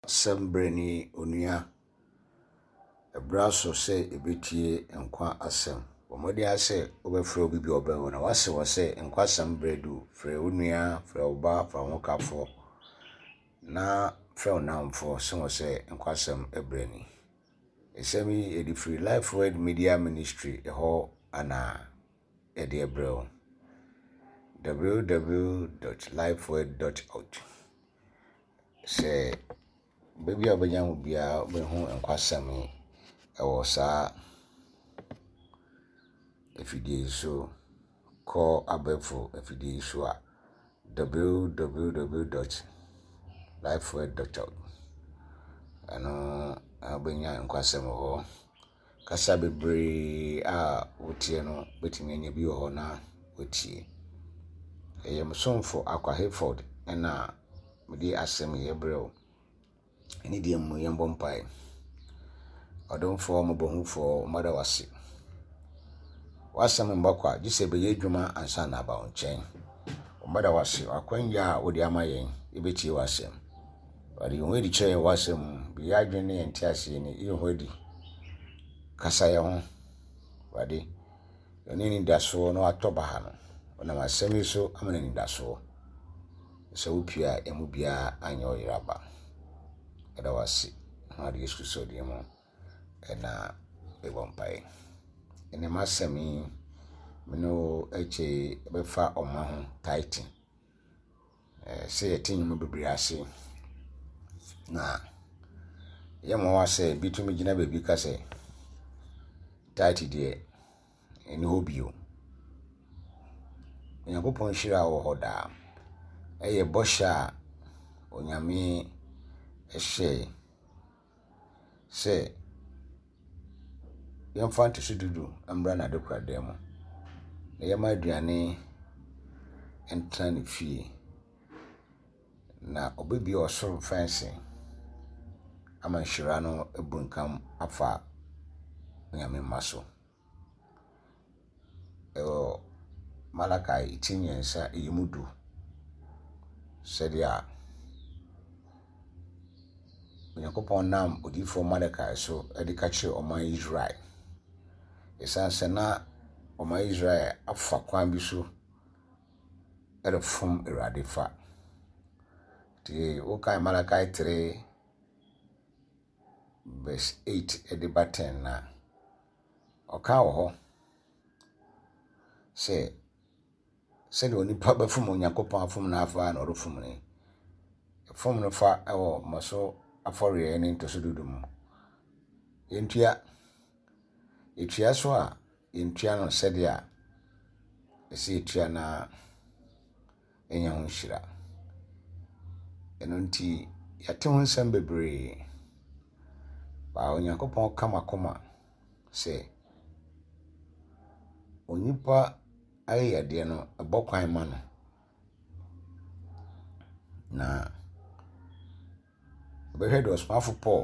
Sembreni onua ebraso se ebetie nkwa asem omodi ase obefre obi bi obewo na wase wose nkwa sembredu fre onua fre oba fa wokafo na fre onamfo se wose nkwa sem ebreni esemi edi free life word media ministry eho ana edi ebreo www.lifeword.org se baby abanya wo bia behu enkwasam ewo sa efidie so call abefo efidie so a www.lifeword.org ano abanya enkwasam ho kasa bebre a wotie no betimi anya bi ho na wotie eyemsomfo akwa Hayford na mudi asem yebreo eni die mu yembo mpai odonfo mobohufo mada wase wasem mbakwa gise be yedwuma ansa na ba onchen mada wase akwanya odi amayen ebetie wasem wadi onwe di che wasem bi yadwene entiase ni ihodi kasa ye ho wadi onini daso no atoba ha no ona masemi so amana ni daso so upia emu bia anyo yiraba ada wase ha di Yesu so di mo na ebompai ene masemi mino eche befa oma ho tighten se yetin mu bebri ase na yemo wase bitumi gina bebi kase tight die ene hobio Yakopon shira wo hoda eye bosha onyame ehye se yemfanto sududu ambra na dekwade mu na yema aduane entran fie na obebi osoro fence ama shira no ebunkam afa onyame maso Malakai itinyensa yimudu sedia Yakopon nam odifo Malakai so edikache oman Israel esanse na oman Israel afa kwan bi so erefom erade fa ti wokai Malakai 3 verse 8 edibaten na oka wo ho se de oni pa ba fom Yakopon afom na afa na orofom ne fom no fa ewo maso afore ne ntosududum yentua etua so a yentua no sedia ese etua na enya ho hira eno nti yate ho nsem bebre ba Yakopon kamakoma se onipa ayade no abokwan ma no na behwe do smafo Paul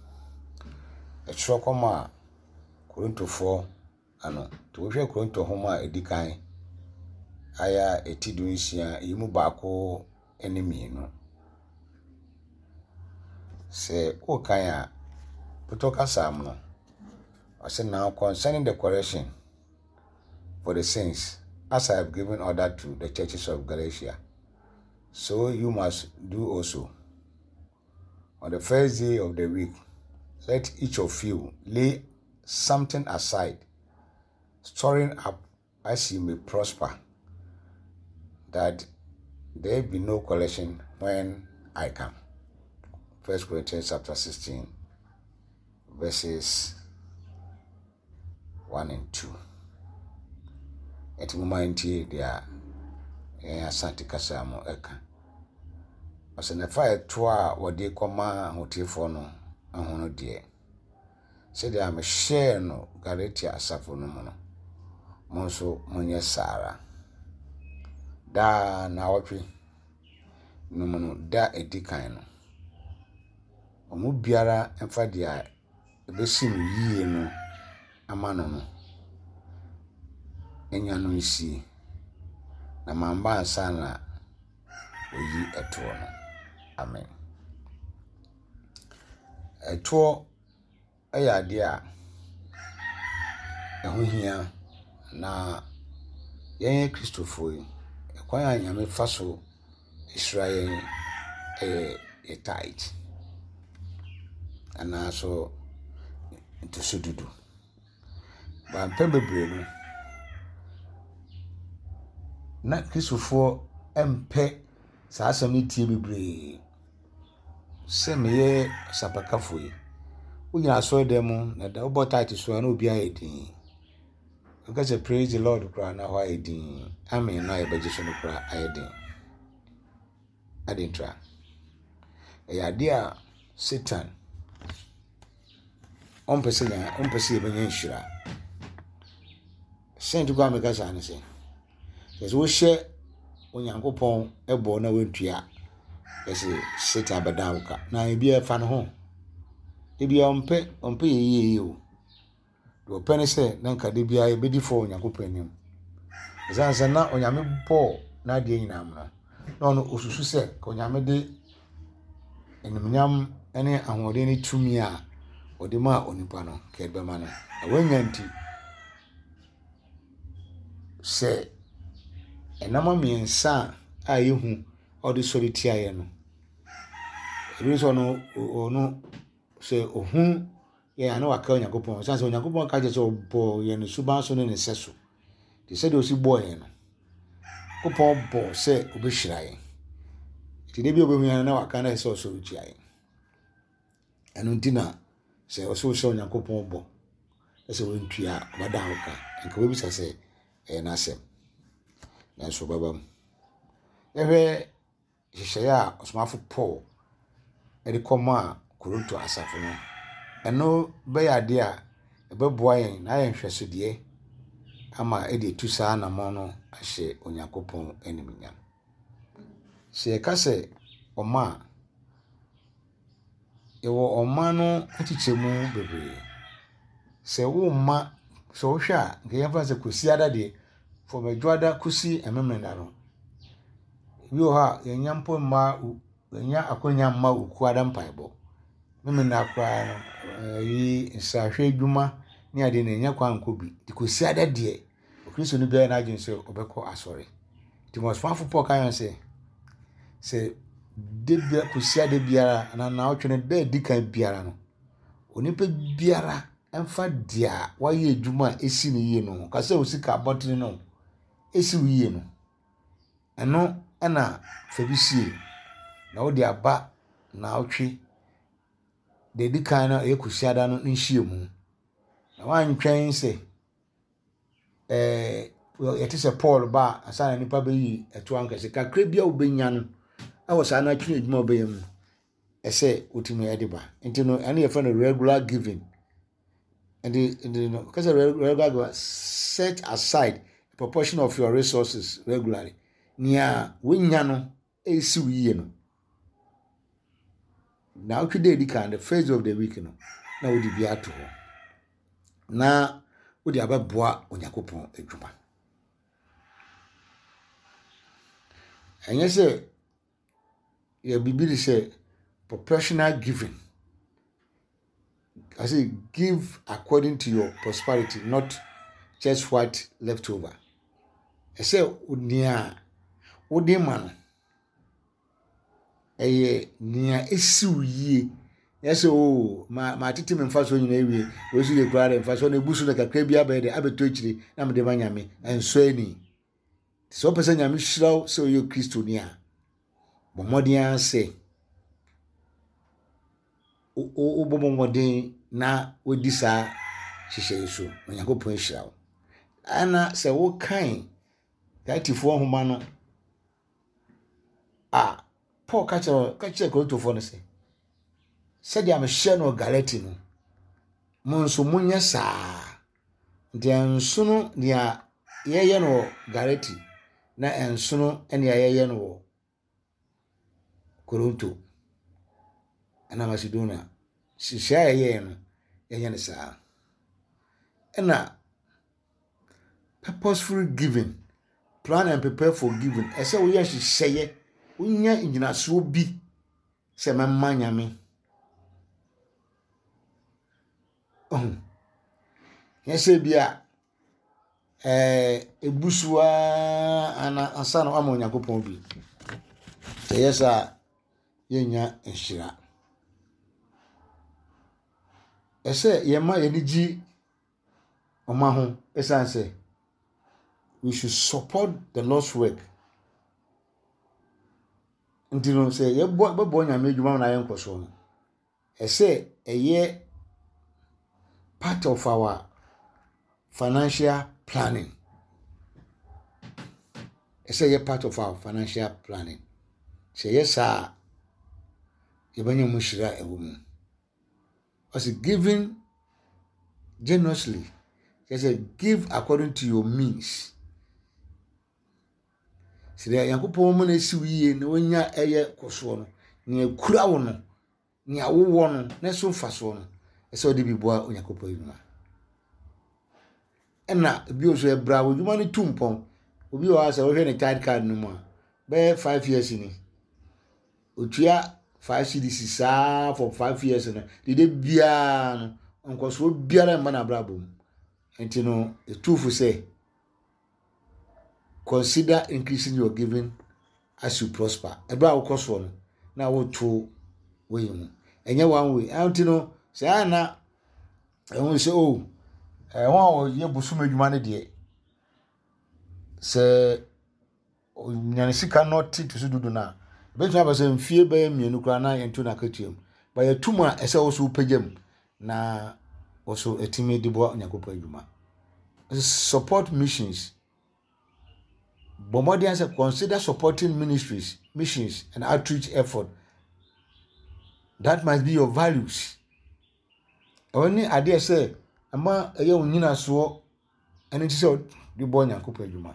echokoma Korintofo ano to hwe Korinto homa edikan aya etidunsia yimu baako enemy no se okan a putoka sam no ase now concerning the correction for the saints as I have given order to the churches of Galatia, so you must do also. On the first day of the week, let each of you lay something aside, storing up as you may prosper, that there be no collection when I come. 1 Corinthians chapter 16, verses 1 and 2. Eti mumanti dia asante kasa mo eka ose na fa eto a wode koma hotifo no ahono de se dia me share no Galatia asafo no mo no monso monye sara da na wotwe no mo no da edikan no omu biara emfa dia ebesi no yie no amano no enya no nsi na mamba ansa na oyi eto no amen eto ade a ɛho hia na yɛn Kristofo yi kwan a Nyame fa so Israel tight ana so ntoso dudu ba mpɛ bebree no na Kristofo empɛ saa asɛm ne tie bebree sɛ meyɛ sapakafo yi wogyina so dem na da wo tight so na obi ayedin because praise the Lord kra na ho ayedin amen na yɛbɛgye so no kra ayedin adentra ade a Satan ompese yɛbɛnya nhyira sent go ameka sa ne sɛ sɛ wo hyɛ Onyankopɔn ɛbɔ na wentua ɛsɛ Satan bɛdawka na ebia fa no ho ebia ompɛ yeye o do pɛ ne sɛ na nka de bia ebedi fo Onyankopɔn anim ɛsansa na Onyame bɔ na de nyina am no na ɔno osusu sɛ ka Onyame de enumnyam ene ahode ne tumi a ɔde ma onipa no ka ɛbɛma no awanyanti sɛ enama miensa a yehu ɔde sɔre tiaye no ebi so no ono sɛ ohun yɛ ana waka Onyankopɔn sanse Onyankopɔn ka je sɛ ɔbɔ yɛ no suban so ne ne seso de sɛ de osi bɔ yɛ no kopɔn bɔ sɛ obɛhyira yɛ ti de bi obɛhu na waka na sɛ ɔsɔre tiaye ɛno ntina sɛ ɔsɔ sɛ Onyankopɔn bɔ sɛ wɔntua bada hoka nka obi sɛ na asɛm na so babam ehwe hyehyɛ a osmafo Paul ede kɔma Korinto asafo no ɛno bɛyɛ ade a ɛbɛboa yɛn na yɛn hwɛso de ama ede tu saa na mo no ahyɛ Onyankopɔn animnyam sɛ ka sɛ ɔma yɛwɔ ɔma no atikyemu bebree sɛ wo ma sɛ wo hwɛ a nka yɛmfa sɛ kosi ada de for medwada kosi ememenda no bi o ha yenya mpo ma yenya akonya ma uku ada mpaebo memenda akwa no yi nsahwe adwuma ne ade na yenya kwa nkobi de kosi ada de Kristo no bia na agyen sɛ obekɔ asɔre Timosfafo Paul kan sɛ de bia kosi ada biara na otwene da dikan biara no onipa biara emfa dia waye adwuma esi ne yie no ka sɛ osika abɔtene no esi wiye no ɛno ɛna fabisie na wo de aba na otwe de dikan na ekusiada no nhie mu na wantwen sɛ yɛte sɛ Paul ba asana nipa bɛyi ɛto ankase kakra bia obenya no ɛwɔ saa na twene adwuma obɛyɛ mu ɛsɛ otimi ɛde ba nti no ɛne yɛfa no regular giving and no because regular set aside a proportion of your resources regularly nia wonya no esi wiye no na otwe dey kan the first of the week no na wodi bia to ho na wodi ababoa Onyankopɔn adwuma enye sɛ ya bibiri sɛ proportional giving. I say give according to your prosperity, not just what left over. I say unia udemano. Nia esiuye. Yes, oh, my titi memfaso in a way. We see the crowd and faso ne busu like a crabia by the abetuchri, nam de manyami, and swaying. So person yami shrow so you Christonia. Bomodian say. O bomodin na wodi saa hyehyɛ so Onyankopɔn hyira wo ana sɛ wo kan Galatifo nhoma no Paul ka kyerɛ Korintofo no sɛ dia mehyɛ no Galati no mo nso munyɛ saa nti enso no dia yɛyɛ no Galati na enso no ene yɛyɛ no Korinto ana Macedonia hyehyɛ yɛyɛ no yɛyɛ no saa ɛna purposeful giving plan and prepare for giving ɛsɛ wo yɛ hyehyɛ wonya nyinaso bi sɛ memma Nyame Yɛsɛ bia ebusua ana ansa na ama Onyankopɔn bi. Yɛsa yɛnya nhyira. Ɛsɛ yɛma yɛnigi ɔma ho we should support the Lord's work. Ntino say yɛbɔ Nyame adwuma na yɛnkɔso no. Ɛsɛ ɛyɛ part of our financial planning. Ɛsɛ part of our financial planning. Say yes sir. Yɛbɛnya mu hyira ɛwɔ mu. As giving generously. Say give according to your means. Say Yankopɔn mo na esi wiye na wonya ɛyɛ kɔso no. Na ekura wo no. Na wo no na so fa so no. Ɛsɛ ɔde bi boa Onyankopɔn adwuma. Ɛna bi oso ɛbra wo adwuma no tumpɔn. Obi wa asa wo hwɛ ne card card no mu a. Be 5 years ni. Otua 5 CDC saa for 5 years no. Dede bia no onkoso biara mma na brabo. Enti no the truth say consider increasing your giving as you prosper. Ebra wo koso no na wo to we mu. Enye one way. Enti no say ana ehun say oh won ye busum adwuma ne de say nyane sika not to so dudu na betwa ba say mfie ba mienu kra na yento na katuam ba yatum a ese wo so pagam na wo so etime de bo Onyankopɔn adwuma. Support missions. Bomodian say consider supporting ministries, missions and outreach effort. That must be your values. Only idea say ama eye onyina so ene ti say de bo Onyankopɔn adwuma.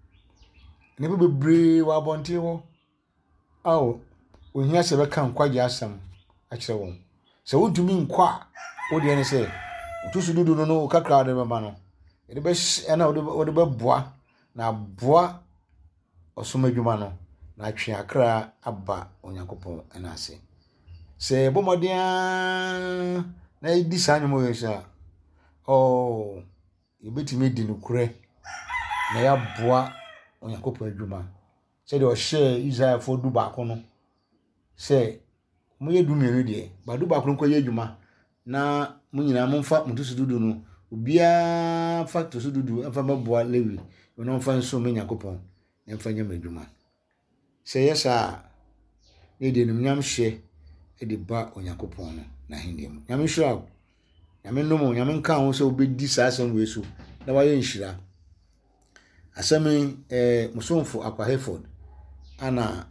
Ne be bebre wa bonte ho. Aw ohia se be kan kwagye asam a kire won. Se wontumi nkwa wo de ne say to su dudu no kakra de beba no. Ede be na wo de be boa na boa osomadwuma no na atwe akra aba Onyankopɔn ana ase. Se bomodian na idi sanyo yo sha. Oh, yebetimi di nukure na ya boa Onyankopɔn adwuma. Se de o share Israel for du ba ko no. Se mo ye du mienu de, ba du ba ko nko ye adwuma na mo nyina mo mfa mo to su dudu no. Obia factor so dudu afa maboa Lewi ono mfa nso me Nyakopɔn na mfa nya madwuma. Se yesa ne de num nyam hye e de ba Onyankopɔn no na hindem. Nyam hye nyame nomo nyame nka ho se obedi saasem we so na wa ye nhira. Asemi musomfo Akwa Hereford ana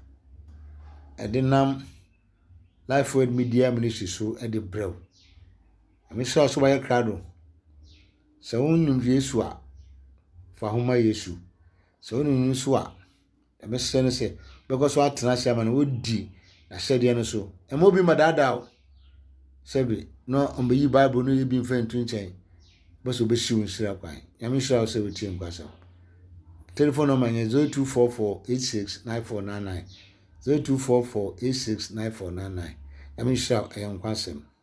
edenam Life Word Media Ministry so e de brew. Nyame so ba ye krado. Se wonnim Yesu a fa homa Yesu. Se wonnim so a ebe se ne se because so atena sia ma na wodi na hyede no so. E mo bi madada o. Sebe no ombeyi Bible no ye bi mfa ntu nchen. Boso be shiw nsira kwan. Nyame shira se we tie nkwasa. Telephone number is 0244869499. 0244869499. Nyame shira e nkwasem.